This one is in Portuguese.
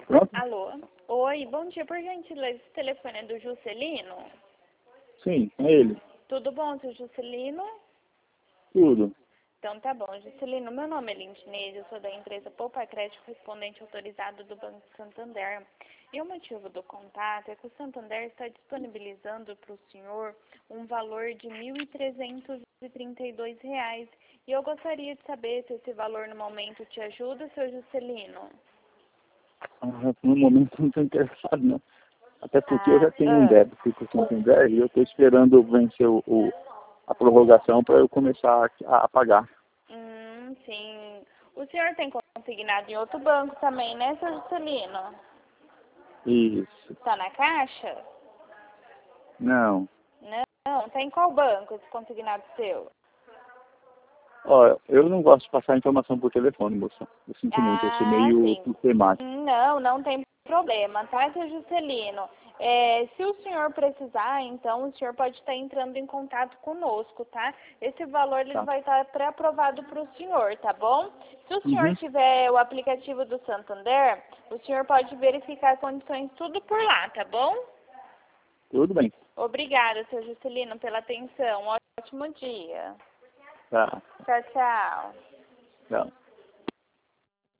Pronto? Alô? Oi, bom dia, por gentileza, esse telefone é do Juscelino? Sim, é ele. Tudo bom, seu Juscelino? Tudo. Então tá bom, Juscelino, meu nome é Lindinês, eu sou da empresa Poupa Crédito Correspondente Autorizado do Banco Santander. E o motivo do contato é que o Santander está disponibilizando para o senhor um valor de R$ 1.332. E eu gostaria de saber se esse valor no momento te ajuda, seu Juscelino. No momento não estou interessado, não. Até porque eu já tenho um débito com o Santander e eu estou esperando vencer a prorrogação para eu começar a pagar. Sim. O senhor tem consignado em outro banco também, né, seu Juscelino? Isso. Tá na Caixa? Não. Não, tá em qual banco esse consignado seu? Ó, eu não gosto de passar informação por telefone, moça. Eu sinto muito, eu sou meio Sim. sistemático. Não tem problema, tá, seu Juscelino? Se o senhor precisar, então, o senhor pode estar entrando em contato conosco, tá? Esse valor ele Tá. vai estar pré-aprovado para o senhor, tá bom? Se o senhor Uhum. tiver o aplicativo do Santander, o senhor pode verificar as condições tudo por lá, tá bom? Tudo bem. Obrigada, seu Juscelino, pela atenção. Ótimo dia. Tá. Tchau, tchau. Tchau.